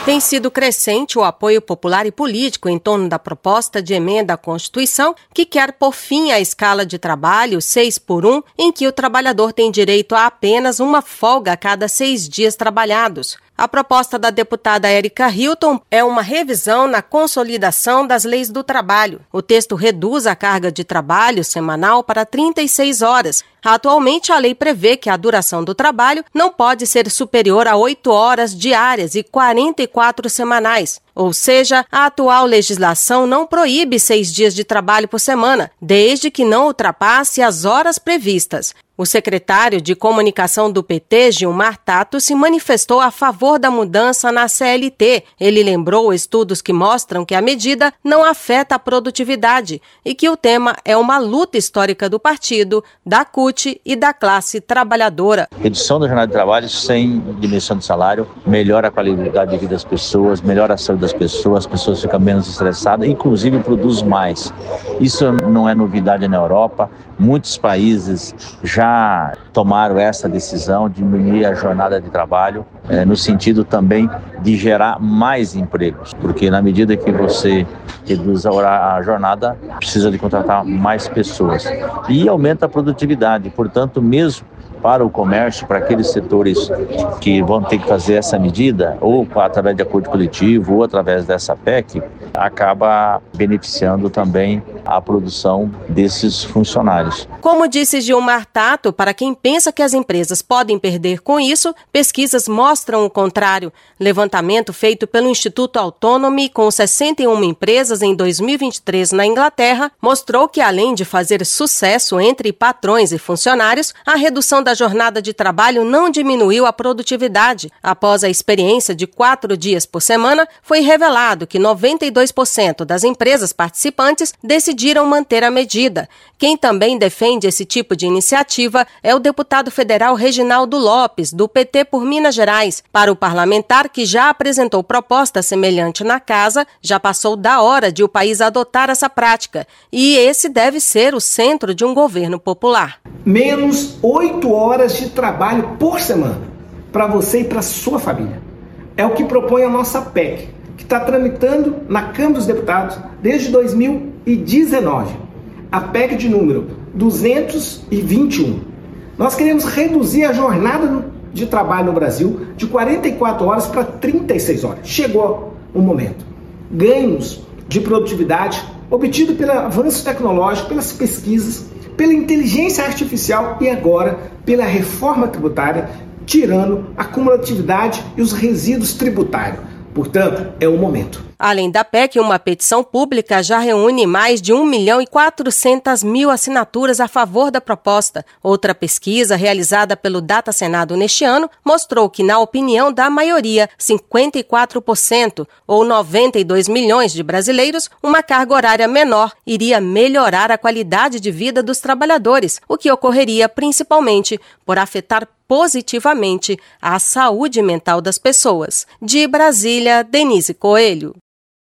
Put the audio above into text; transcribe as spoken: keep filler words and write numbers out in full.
Tem sido crescente o apoio popular e político em torno da proposta de emenda à Constituição que quer pôr fim à escala de trabalho seis por um, em que o trabalhador tem direito a apenas uma folga a cada seis dias trabalhados. A proposta da deputada Érica Hilton é uma revisão na consolidação das leis do trabalho. O texto reduz a carga de trabalho semanal para trinta e seis horas. Atualmente, a lei prevê que a duração do trabalho não pode ser superior a oito horas diárias e quarenta e quatro semanais. Ou seja, a atual legislação não proíbe seis dias de trabalho por semana, desde que não ultrapasse as horas previstas. O secretário de Comunicação do P T, Gilmar Tato, se manifestou a favor da mudança na C L T. Ele lembrou estudos que mostram que a medida não afeta a produtividade e que o tema é uma luta histórica do partido, da C U T e da classe trabalhadora. Redução da jornada de trabalho sem diminuição de salário melhora a qualidade de vida das pessoas, melhora a saúde das pessoas, as pessoas ficam menos estressadas, inclusive produz mais. Isso não é novidade na Europa. Muitos países já tomaram essa decisão de diminuir a jornada de trabalho, é, no sentido também de gerar mais empregos, porque na medida que você reduz a, a jornada, precisa de contratar mais pessoas e aumenta a produtividade. Portanto, mesmo para o comércio, para aqueles setores que vão ter que fazer essa medida, ou através de acordo coletivo, ou através dessa P E C, acaba beneficiando também a produção desses funcionários. Como disse Gilmar Tato, para quem pensa que as empresas podem perder com isso, pesquisas mostram o contrário. Levantamento feito pelo Instituto Autonomy com sessenta e uma empresas em dois mil e vinte e três na Inglaterra mostrou que, além de fazer sucesso entre patrões e funcionários, a redução da jornada de trabalho não diminuiu a produtividade. Após a experiência de quatro dias por semana, foi revelado que noventa e dois por cento das empresas participantes decidiram manter a medida. Quem também defende esse tipo de iniciativa é o deputado federal Reginaldo Lopes, do P T por Minas Gerais. Para o parlamentar, que já apresentou proposta semelhante na casa, já passou da hora de o país adotar essa prática. E esse deve ser o centro de um governo popular. Menos oito horas de trabalho por semana para você e para sua família. É o que propõe a nossa P E C, que está tramitando na Câmara dos Deputados desde dois mil e dezenove. A P E C de número duzentos e vinte e um. Nós queremos reduzir a jornada de trabalho no Brasil de quarenta e quatro horas para trinta e seis horas. Chegou o momento. Ganhos de produtividade obtido pelo avanço tecnológico, pelas pesquisas, pela inteligência artificial e agora pela reforma tributária, tirando a cumulatividade e os resíduos tributários. Portanto, é o momento. Além da P E C, uma petição pública já reúne mais de um milhão e quatrocentas mil assinaturas a favor da proposta. Outra pesquisa realizada pelo Data Senado neste ano mostrou que, na opinião da maioria, cinquenta e quatro por cento, ou noventa e dois milhões de brasileiros, uma carga horária menor iria melhorar a qualidade de vida dos trabalhadores, o que ocorreria principalmente por afetar positivamente a saúde mental das pessoas. De Brasília, Denise Coelho.